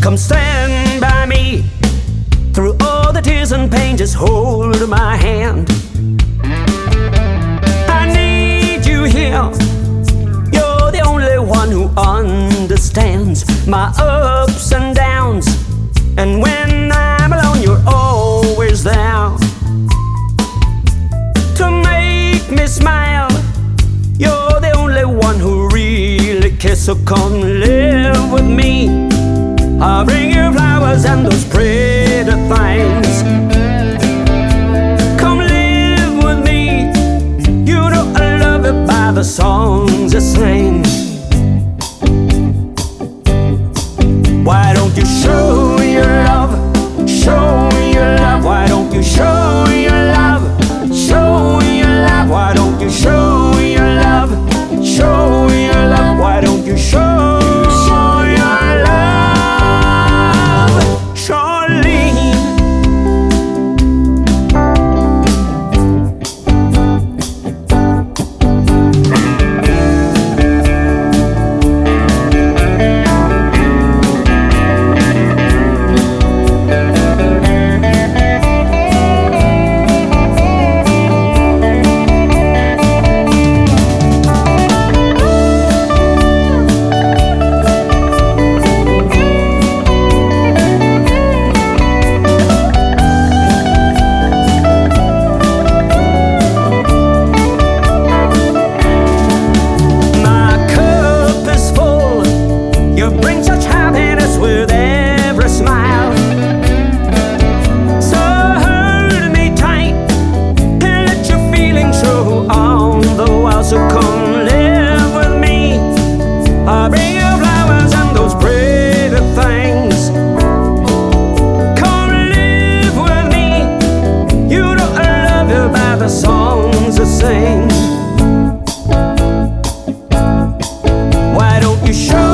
Come stand by me through all the tears and pain. Just hold my hand. I need you here. You're the only one who understands my ups and downs. And when I'm alone, you're always there to make me smile. You're the only one who really cares. So come live with me. I'll bring you flowers and those pretty things. Come live with me. You know I love it by the songs I sing. Why don't you show your love? Show your love. Why don't you show your love? Show your love. Why don't you show your love? Show your love. Why don't you show your love? So come live with me. I'll bring you flowers and those pretty things. Come live with me. You know I love you by the songs I sing. Why don't you show